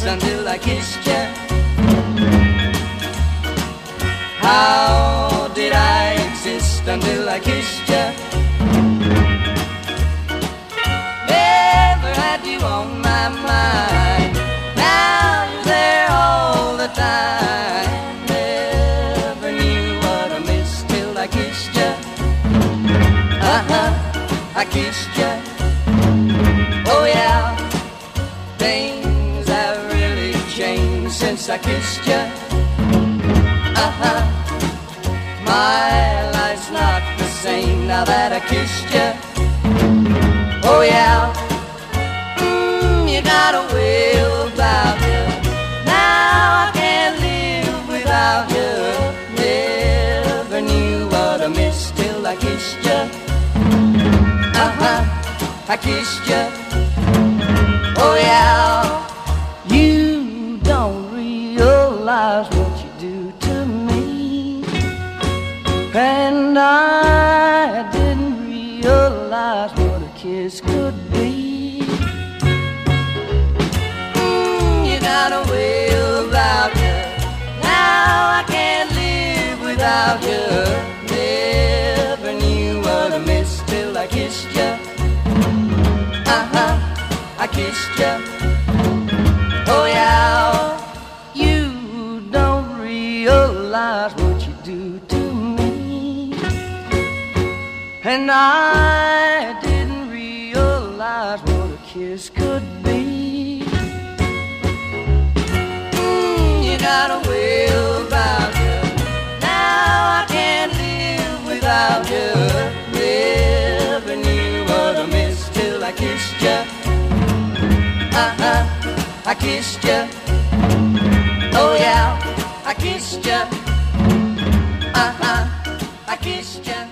until I kissed you? How did I exist until I kissed you? Never had you on my mind. Now you're there all the time. Never knew what I missed till I kissed you. I kissed you. Oh yeah, things have really changed since I kissed you. My life's not the same now that I kissed you. Oh yeah, you got a way about you. Now I can't live without you. Never knew what I missed till I kissed you. I kissed you. Oh yeah, you don't realize what you do to me, and I didn't realize what a kiss could be. You got a way about you. Now I can't live without you. Never knew what I missed till I kissed you. I kissed you. Oh yeah, you don't realize what you do to me, and I didn't realize what a kiss could be. You got a way about you. Now I can't live without you. Never knew what I missed till I kissed you. I kissed you. Oh yeah, I kissed you. I kissed you.